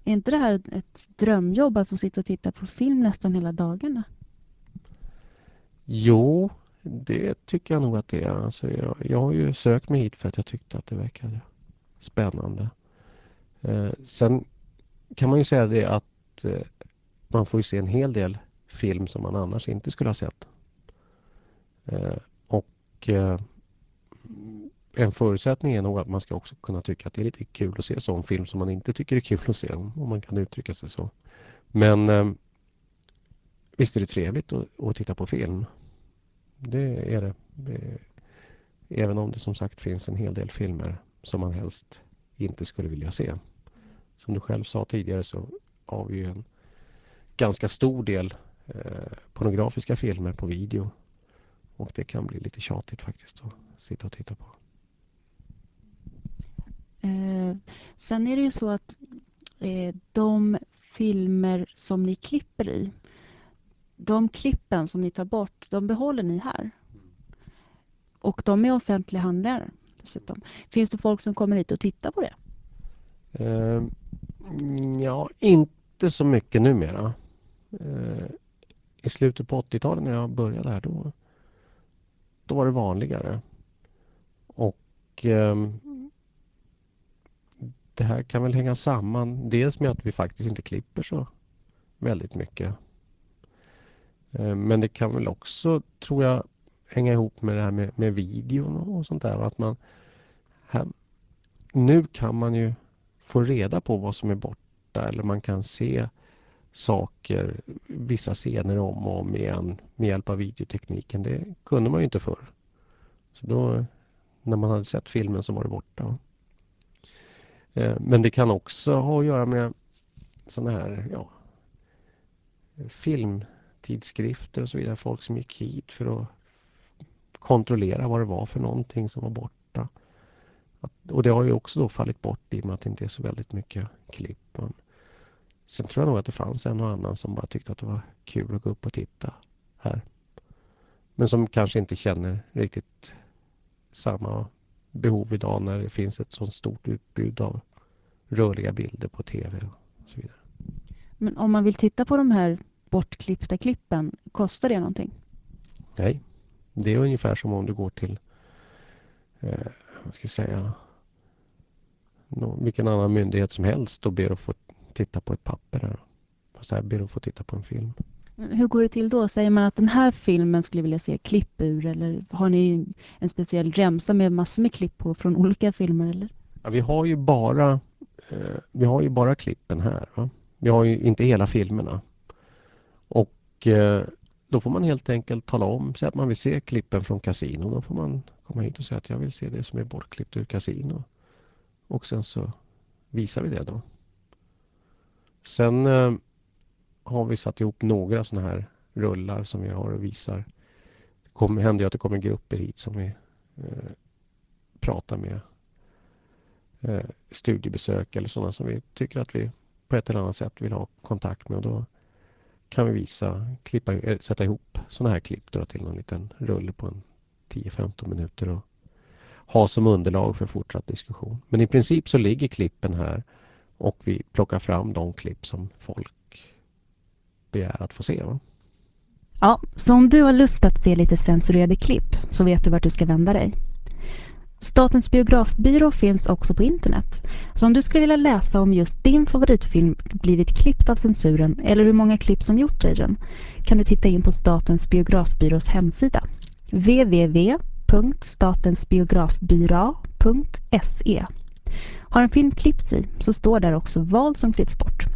Är inte det här ett drömjobb att få sitta och titta på film nästan hela dagarna? Jo, det tycker jag nog att det är. Alltså jag har ju sökt mig hit för att jag tyckte att det verkade spännande. Sen kan man ju säga det att man får ju se en hel del film som man annars inte skulle ha sett. Och en förutsättning är nog att man ska också kunna tycka att det är lite kul att se sån film som man inte tycker är kul att se, om man kan uttrycka sig så. Men visst är det trevligt att titta på film. Det är det. Även om det som sagt finns en hel del filmer som man helst inte skulle vilja se. Som du själv sa tidigare så har vi ju en ganska stor del pornografiska filmer på video. Och det kan bli lite tjatigt faktiskt att sitta och titta på. Eh, Sen är det ju så att de filmer som ni klipper i, de klippen som ni tar bort, de behåller ni här. Och de är offentliga handlingar dessutom. Finns det folk som kommer hit och tittar på det? Eh, ja, inte så mycket numera. I slutet på 80-talet när jag började här då var det vanligare. Och det här kan väl hänga samman dels med att vi faktiskt inte klipper så väldigt mycket. Men det kan väl också, tror jag, hänga ihop med det här med videon och sånt där. Att man, här, nu kan man ju få reda på vad som är borta eller man kan se saker, vissa scener om och om igen med hjälp av videotekniken. Det kunde man ju inte förr. Så då, när man hade sett filmen så var det borta. Men det kan också ha att göra med såna här, ja, filmtidskrifter och så vidare. Folk som gick hit för att kontrollera vad det var för någonting som var borta. Och det har ju också då fallit bort i och med att det inte är så väldigt mycket klipp. Men sen tror jag nog att det fanns en och annan som bara tyckte att det var kul att gå upp och titta här. Men som kanske inte känner riktigt samma behov idag när det finns ett så stort utbud av rörliga bilder på tv och så vidare. Men om man vill titta på de här bortklippta klippen, kostar det någonting? Nej, det är ungefär som om du går till vad ska jag säga, vilken annan myndighet som helst och ber att få titta på ett papper där. Fast här ber att få titta på en film. Hur går det till då? Säger man att den här filmen skulle jag vilja se klipp ur, eller har ni en speciell remsa med massor med klipp på från olika filmer, eller? Ja, vi har ju bara klippen här. Va? Vi har ju inte hela filmerna. Och då får man helt enkelt tala om så att man vill se klippen från Casino. Då får man komma hit och säga att jag vill se det som är bortklippt ur Casino. Och sen så visar vi det då. Sen har vi satt ihop några sådana här rullar som vi har och visar. Det händer ju att det kommer grupper hit som vi pratar med. Studiebesök eller sådana som vi tycker att vi på ett eller annat sätt vill ha kontakt med. Och då kan vi sätta ihop sådana här klipp då till en liten rulle på en 10-15 minuter och ha som underlag för fortsatt diskussion. Men i princip så ligger klippen här och vi plockar fram de klipp som folk begär att få se. Va? Ja, så om du har lust att se lite censurerade klipp så vet du vart du ska vända dig. Statens biografbyrå finns också på internet. Så om du skulle vilja läsa om just din favoritfilm blivit klippt av censuren eller hur många klipp som gjorts i den kan du titta in på Statens biografbyrås hemsida www.statensbiografbyrå.se. Har en film klippts i så står där också vad som klipps bort.